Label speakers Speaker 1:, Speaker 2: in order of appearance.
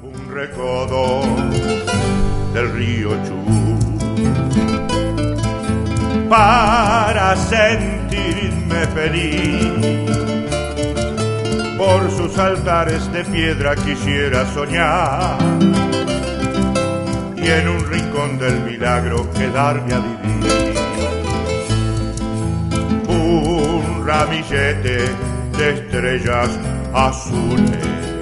Speaker 1: Un recodo del río Chubut para sentirme feliz. Por sus altares de piedra quisiera soñar y en un rincón del milagro quedarme a vivir. Un ramillete de estrellas azules